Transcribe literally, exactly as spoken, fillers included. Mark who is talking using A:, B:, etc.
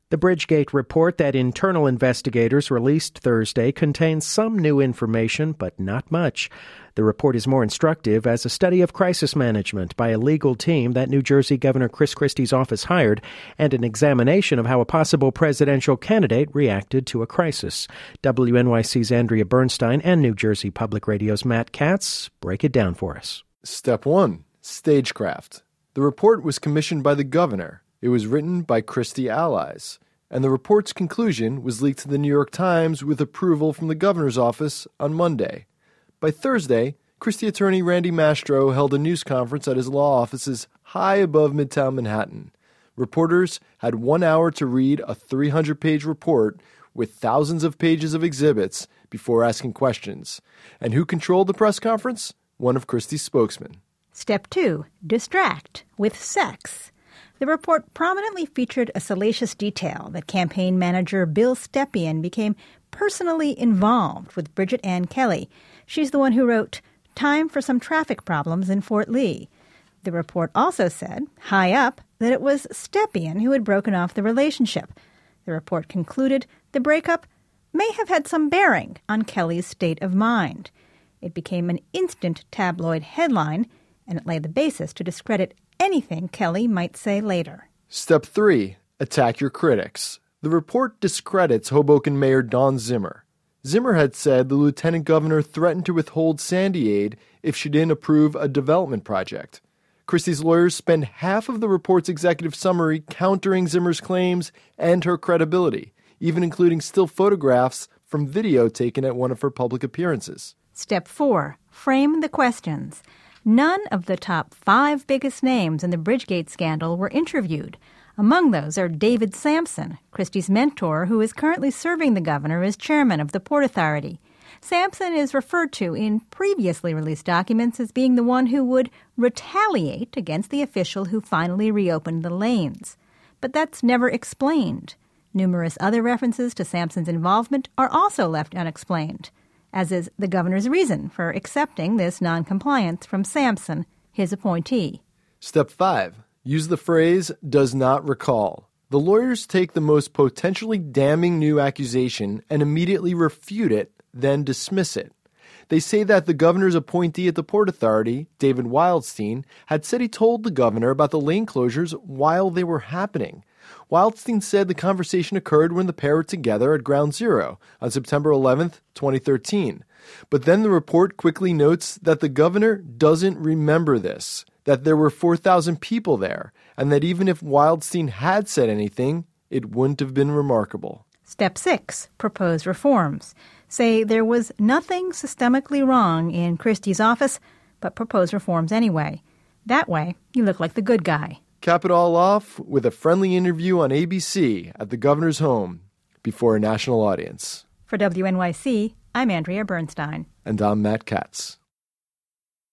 A: The Bridgegate report that internal investigators released Thursday contains some new information, but not much. The report is more instructive as a study of crisis management by a legal team that New Jersey Governor Chris Christie's office hired and an examination of how a possible presidential candidate reacted to a crisis. W N Y C's Andrea Bernstein and New Jersey Public Radio's Matt Katz break it down for us.
B: Step one, stagecraft. The report was commissioned by the governor. It was written by Christie allies, and the report's conclusion was leaked to the New York Times with approval from the governor's office on Monday. By Thursday, Christie attorney Randy Mastro held a news conference at his law offices high above Midtown Manhattan. Reporters had one hour to read a three hundred page report with thousands of pages of exhibits before asking questions. And who controlled the press conference? One of Christie's spokesmen.
C: Step two, distract with sex. The report prominently featured a salacious detail that campaign manager Bill Stepien became personally involved with Bridget Ann Kelly. She's the one who wrote, "Time for some traffic problems in Fort Lee." The report also said, high up, that it was Stepien who had broken off the relationship. The report concluded the breakup may have had some bearing on Kelly's state of mind. It became an instant tabloid headline, and it laid the basis to discredit anything Kelly might say later.
B: Step three, attack your critics. The report discredits Hoboken Mayor Dawn Zimmer. Zimmer had said the lieutenant governor threatened to withhold Sandy aid if she didn't approve a development project. Christie's lawyers spend half of the report's executive summary countering Zimmer's claims and her credibility, even including still photographs from video taken at one of her public appearances.
C: Step four, frame the questions. None of the top five biggest names in the Bridgegate scandal were interviewed. Among those are David Sampson, Christie's mentor, who is currently serving the governor as chairman of the Port Authority. Sampson is referred to in previously released documents as being the one who would retaliate against the official who finally reopened the lanes. But that's never explained. Numerous other references to Sampson's involvement are also left unexplained, as is the governor's reason for accepting this noncompliance from Sampson, his appointee.
B: Step five, use the phrase, does not recall. The lawyers take the most potentially damning new accusation and immediately refute it, then dismiss it. They say that the governor's appointee at the Port Authority, David Wildstein, had said he told the governor about the lane closures while they were happening. Wildstein said the conversation occurred when the pair were together at Ground Zero on September eleventh, twenty thirteen. But then the report quickly notes that the governor doesn't remember this, that there were four thousand people there, and that even if Wildstein had said anything, it wouldn't have been remarkable.
C: Step six, propose reforms. Say there was nothing systemically wrong in Christie's office, but propose reforms anyway. That way, you look like the good guy.
B: Cap it all off with a friendly interview on A B C at the governor's home before a national audience.
C: For W N Y C, I'm Andrea Bernstein.
B: And I'm Matt Katz.